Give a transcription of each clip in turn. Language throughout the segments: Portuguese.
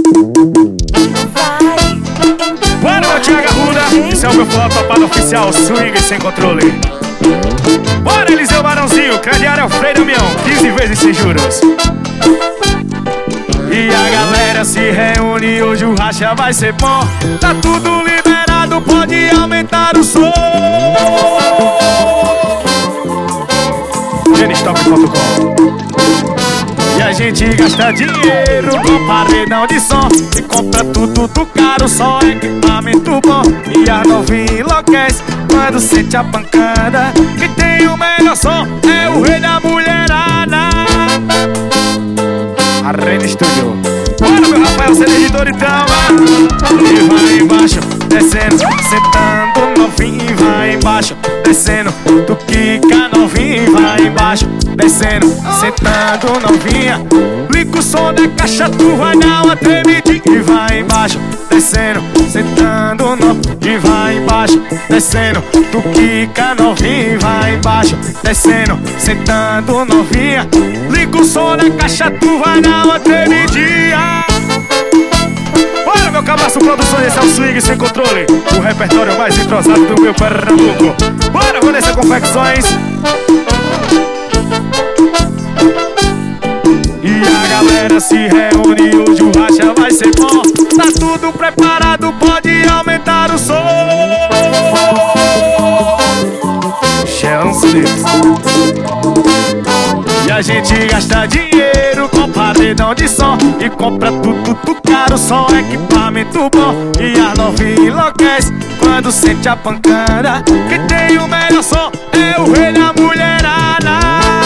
Bora, meu Thiago Arruda, esse é o meu forró topado oficial, swing sem controle. Bora, Eliseu Barãozinho, crediário é o Frei Damião, 15 vezes sem juros. E a galera se reúne, hoje o racha vai ser bom. Tá tudo liberado, pode aumentar o som. Genistop.com. E a gente gasta dinheiro com paredão de som e compra tudo caro, só equipamento bom. E a novinha enlouquece quando sente a pancada. Quem tem o melhor som é o rei da mulherada. Arena Studio. Bora, meu Rafael, ser editor então, e vai embaixo, descendo, sentando novinho, vai embaixo, descendo, tu quica novinho, vai embaixo, descendo, sentando novinha. Liga o som da caixa, tu vai dar uma tremidinha. E vai embaixo, descendo, sentando novinho, vai embaixo, descendo, tu quica novinho, vai embaixo, descendo, sentando novinha. Liga o som da caixa, tu vai dar uma tremidinha. Bora, meu cabaço produções, esse é o swing sem controle, o repertório mais entrosado do meu Pernambuco. Bora, Vanessa Confecções. E a galera se reúne, hoje o racha vai ser bom. Tá tudo preparado, pode aumentar o som. Chances. E a gente gasta dinheiro com paredão de som e compra tudo caro, só equipamento bom. E a novinha enlouquece quando sente a pancada. Quem tem o melhor som é o rei da mulherada.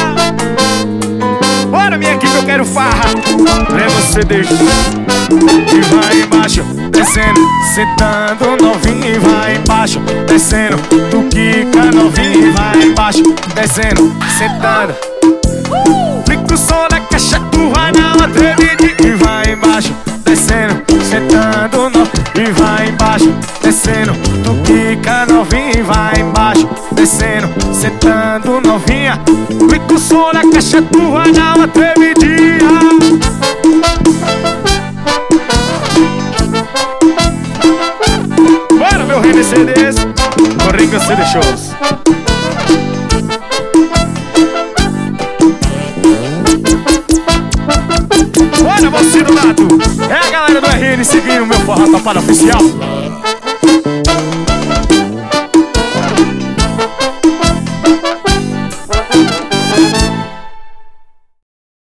Bora, minha equipe, eu quero farra. Leva o CD e vai embaixo, descendo, sentando novinho, vai embaixo, descendo, tu quica novinho, vai embaixo, descendo, sentando. Liga o som da caixa, tu vai dar uma tremidinha. E vai embaixo, descendo, sentando novinho, e vai embaixo, descendo, tu quica novinho, vai embaixo, descendo, sentando novinha. Liga o som da caixa, tu vai dar uma tremidinha. Bora, meu rei de CDs, Corriga CD Shows. Bora, você do lado, é a galera do RN seguindo o meu forró topado oficial.